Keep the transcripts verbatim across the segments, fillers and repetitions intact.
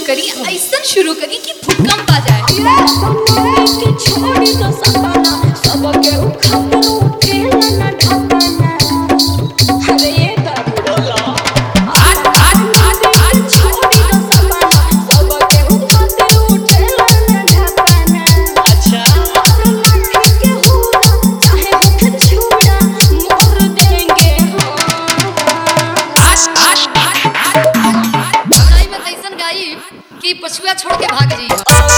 करी, ऐसा शुरू करी कि भूकंप आ जाए। कि पछुआ छोड़ के भाग जी।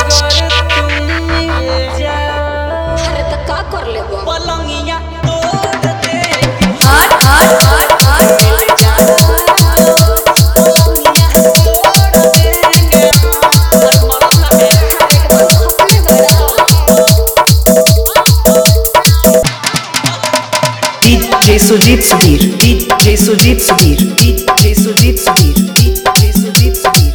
अरे त का कर लेबो पलंगिया तोड़ दे हाथ हाथ हाथ हाथ मिल जा पलंगिया तोड़ देंगे और मरना है DJ Sujeet Sudhir DJ Sujeet Sudhir DJ Sujeet Sudhir DJ Sujeet Sudhir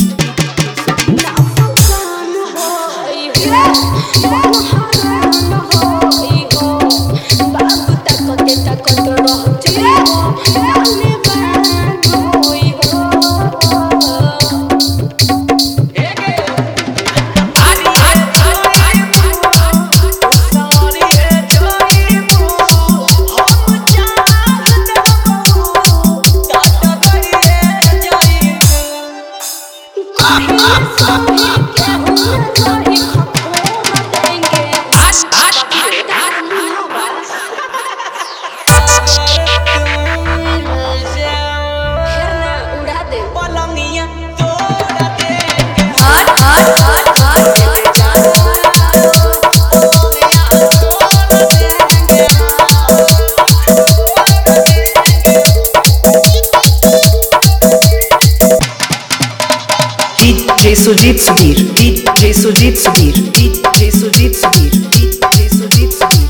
DJ Sujeet Sudhir DJ Sujeet Sudhir DJ Sujeet Sudhir DJ Sujeet Sudhir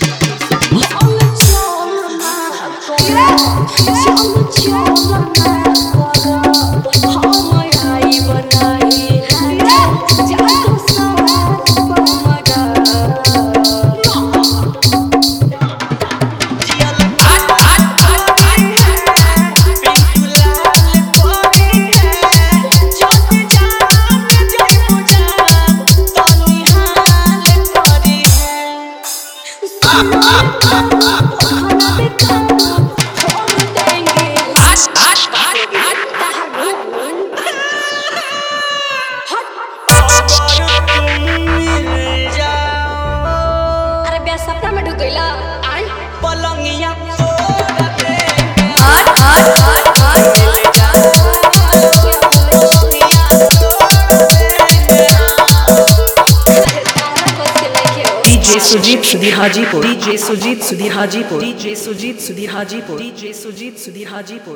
सपना में ढुक गईला आई पलंगिया तोड़ दे हाथ हाथ हाथ हाथ मिल जा DJ Sujeet Sudhir Hajipur DJ Sujeet Sudhir Hajipur DJ Sujeet Sudhir Hajipur DJ Sujeet Sudhir Hajipur.